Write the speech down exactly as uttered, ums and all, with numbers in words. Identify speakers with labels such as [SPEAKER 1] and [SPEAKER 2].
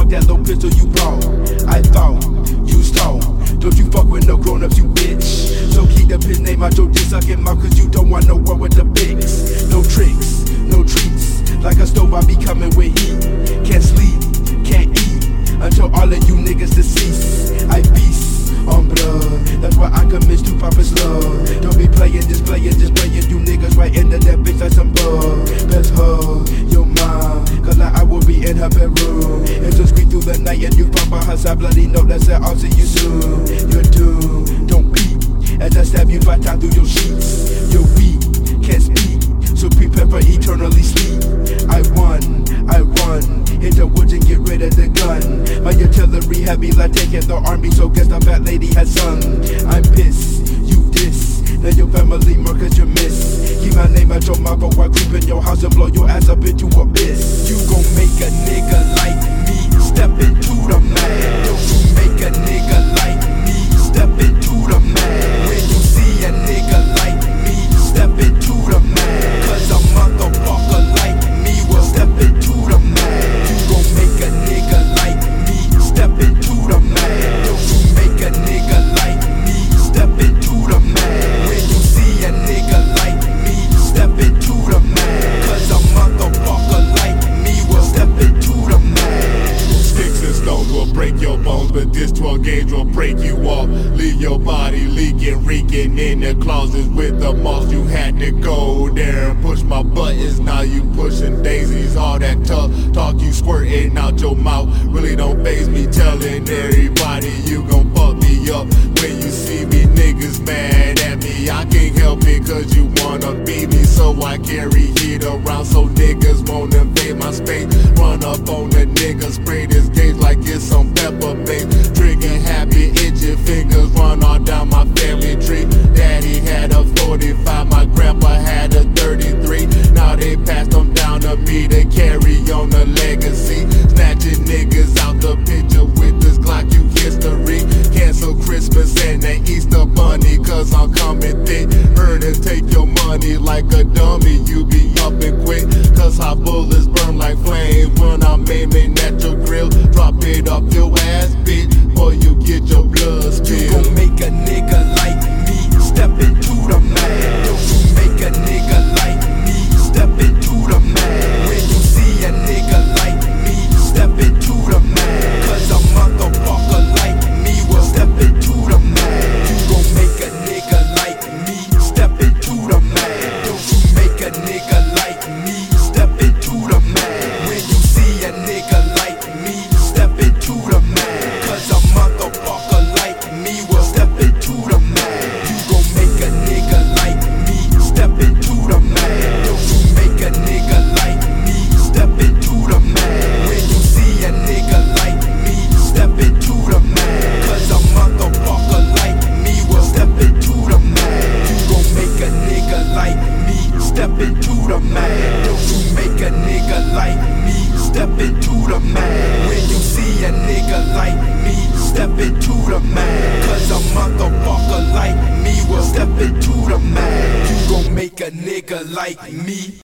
[SPEAKER 1] that little pistol you brought. I thought you stole. Don't you fuck with no grown-ups, you bitch. So keep the pin name out your dick sucking mouth, cause you don't want no war with the pics. No tricks, no treats. Like a stove, I be coming with heat. Can't sleep, can't eat, until all of you niggas deceased. I feast on blood, that's why I commit to Papa's love. Don't be playing, just playing, just playing. You niggas right into that bitch like some bug. Best hug your mom, cause like I will be in her bedroom. And so scream through the night and you pump on her side bloody note that said I'll see you soon. You're doomed, don't beat, as I stab you five times through your sheets. You're weak, can't speak, so prepare for eternally sleep. I won, I run, hit the woods and get rid of the gun. My artillery heavy like taking the army, so guess the fat lady has sung. I'm pissed, you diss, now your family murkers you miss. Keep my name out your mouth before I creep in your house and blow your ass up into abyss. You gon' make a nigga like me step into the man. Don't you make a nigga like me step into the man. When you see a nigga like me step into the man, cause a motherfucker like me will step into the man. You gon' make a nigga like me step into the man. Don't you make a nigga like me step into the man. When you see a nigga like me step into the man, cause a motherfucker like me will step into the man.
[SPEAKER 2] Sticks and stones will break your bones, but this twelve gauge will break you off. Leave your body leaking, reeking in the closets with the moss. You had to go there and push my buttons, now you pushing daisies. All that tough talk you squirting out your mouth really don't faze me. Telling everybody you gon' fuck me up when you see me. Niggas mad at me, I can't help it cause you wanna be me. So I carry heat around so niggas won't invade my space. Run up on the niggas, spray this gauge like it's some pepper bait. Trigger happy, itchy fingers run all down my family tree. Daddy had a forty-five, my grandpa had a thirty-three. Now they passed them down to me to carry on the legacy. Snatching niggas out the picture with this Glock, you history. Cancel Christmas and the Easter bunny, cause I'm coming thick. Heard and take your money like a dummy, you be up and quick. Cause hot bullets burn like flames when I'm aiming at your grill. Drop it off your ass, bitch, or you get your blood spilled.
[SPEAKER 1] You gon' make a nigga like me step into the man. Don't you make a nigga like me step into the man. When you see a nigga like me step into the man, cause a motherfucker like me will step into the man. You gon' make a nigga like me step into the man. Don't you make a nigga like me step into the man. When you see a nigga like me step into the man, cause a motherfucker like me will step into the man. You gon' make a nigga like me step into the man. Don't you make a nigga like me step into the man. When you see a nigga like me step into the man, cause a motherfucker like me will step into the man. You gon' make a nigga like me step into the man. Don't you make a nigga like me step into the man. When you see a nigga like me step into the man, cause a motherfucker like me will step into the man. You gon' make a nigga like me